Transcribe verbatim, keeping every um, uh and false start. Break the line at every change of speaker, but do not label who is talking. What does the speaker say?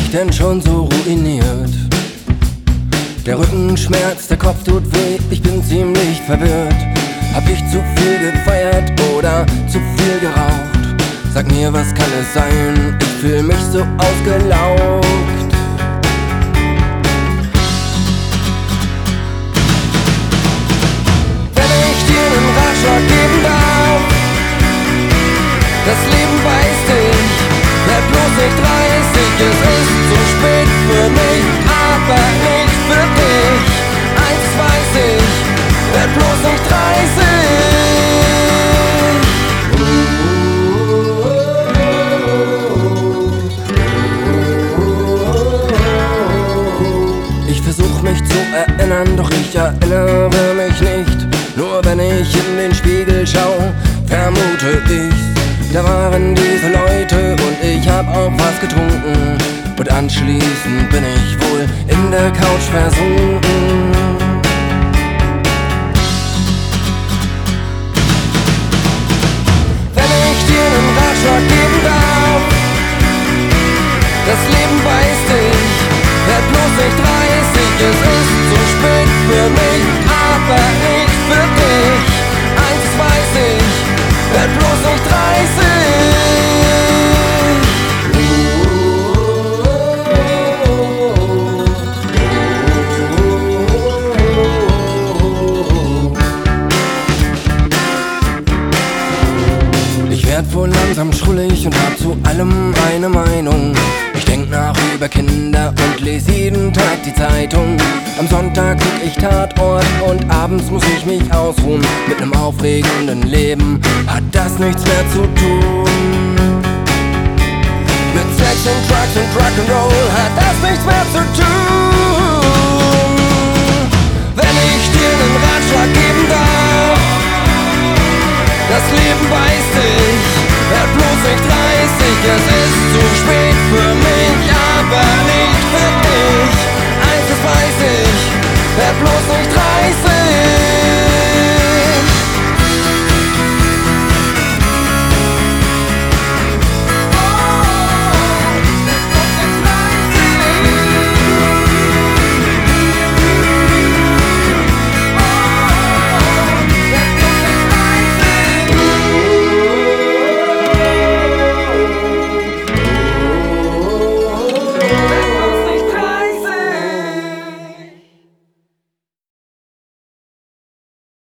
ich denn schon so ruiniert? Der Rücken schmerzt, der Kopf tut weh, ich bin ziemlich verwirrt. Hab ich zu viel gefeiert oder zu viel geraucht? Sag mir, was kann es sein? Ich fühl mich so ausgelaugt. Wenn ich dir nen Ratschlag geben darf: Das Leben weiß dich, werd bloß nicht dreißig. Es ist zu spät für mich, aber nicht für dich. Eins weiß ich, werd bloß nicht dreißig. Ich versuch mich zu erinnern, doch ich erinnere mich nicht. Nur wenn ich in den Spiegel schau, vermute ich's. Da waren diese Leute und ich hab auch was getrunken. Und anschließend bin ich wohl in der Couch versunken. Wenn ich dir nen Ratschlag geben darf: Das Leben weiß dich, werd bloß nicht dreißig. Es ist zu spät für mich, aber nicht für dich. Eins weiß ich, werd bloß nicht dreißig. Ich werd wohl langsam schrullig und hab zu allem eine Meinung. Ich denk nach über Kinder und lese jeden Tag die Zeitung. Am Sonntag guck ich Tatort und abends muss ich mich ausruhen. Mit nem aufregenden Leben hat das nichts mehr zu tun. Mit Sex und Drugs und Rock'n'Roll hat das nichts mehr zu tun. Wenn ich dir nen Ratschlag geben darf: Das Leben weiß dich, werd bloß nicht dreißig. Es ist zu spät für mich, aber nicht für dich. Eins, das weiß ich, werd bloß nicht dreißig.